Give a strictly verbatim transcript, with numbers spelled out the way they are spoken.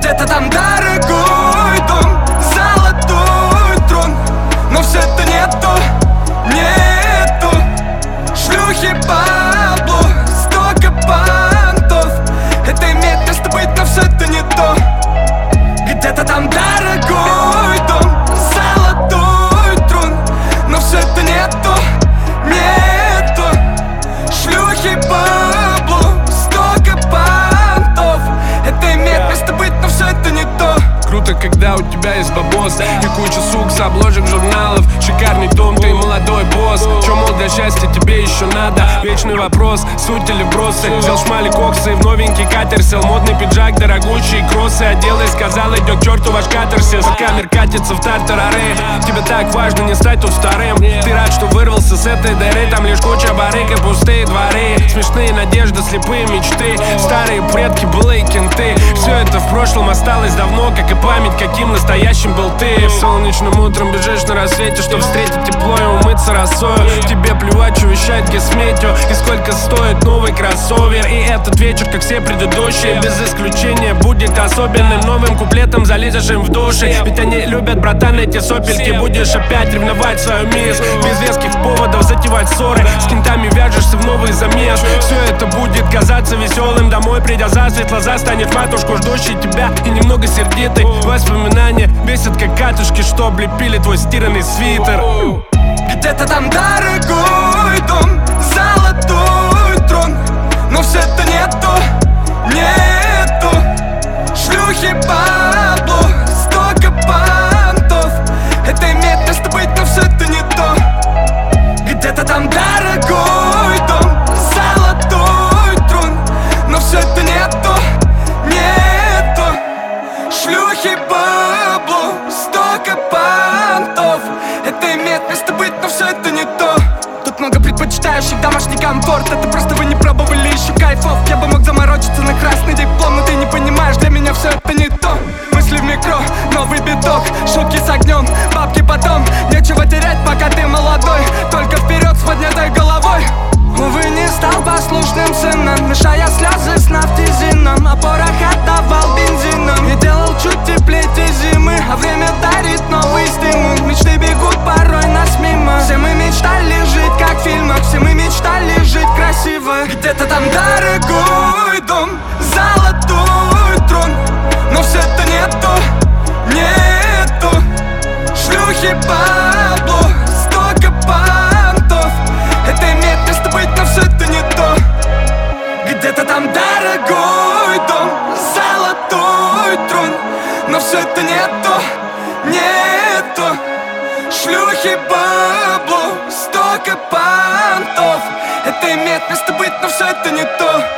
Где-то там дорогой дом, золотой трон, но все это не то, нету. Шлюхи Пабло, столько понтов. Это имеет место быть, но все это не то. Где-то там дорогой дом, золотой трон, но все это не то, нету. Шлюхи Пабло, столько понтов. Это имеет место быть, но все это не то. Круто, когда у тебя есть бабос и куча сук с обложек журналов. Шикарный дом, ты молодой босс. Чё, мол, для счастья тебе еще надо? Вечный вопрос, суть или бросы. Взял шмали коксы, в новенький катер сел. Модный пиджак, дорогущие кроссы одел и сказал: идет к черту ваш катарсис. Камер катится в тартарары. Тебе так важно не стать тут вторым. Ты рад, что вырвался с этой дыры. Там лишь куча барыг и пустые дворы. Смешные надежды, слепые мечты. Старые предки, былые кенты. Все это в прошлом осталось давно, как и память, каким настоящим был ты. Солнечным утром бежишь на рассвете, чтобы встретить тепло и умыться росою. Тебе плевать, что вещает Гесметью и сколько стоит новый кроссовер. И этот вечер, как все предыдущие, без исключения будет особенным. Новым куплетом залезешь им в души. Ведь они любят, братан, эти сопельки. Будешь опять ревновать свою мисс, без веских поводов затевать ссоры. С кентами вяжешься в новый замес. Все это будет казаться веселым. Домой придя засветло, застанет матушку, ждущей тебя и немного сердитой. Воспоминания бесят, как катушки, что облепили твой стиранный свитер. Где-то там дорогой дом, золотой трон, но все это не то, нету. Шлюхи Пабло, столько понтов. Это имеет место быть, но все это не то. Где-то там дорогой дом, золотой трон, но все это не то, нету. Шлюхи Пабло, столько понтов. Это имеет место быть, но все это не то. Тут много предпочитающих домашний комфорт. Это просто вы не пробовали еще кайфов. Я бы мог заморочиться на красный диплом, но ты не понимаешь, для меня все это не то. Мысли в микро, новый биток, шутки с огнем, бабки потом. Нечего терять, пока ты молодой, только вперед с поднятой головой. Увы, не стал послушным сыном, мешая слезы с нафтизином, а порох отдавал бензином и делал чуть теплее те зимы. А время дарит новый стимул, мечты бегут порой нас мимо. Все мы мечтали жить как в фильмах, все мы мечтали жить красиво. Где-то там дорогой дом, золотой трон, но все это не то, нету. Шлюхи Пабло, столько понтов. Это имеет место быть, но все это не то. Где-то там дорогой дом, золотой трон, но все это не то, нету. Шлюхи Пабло, столько понтов. Это имеет место быть, но все это не то.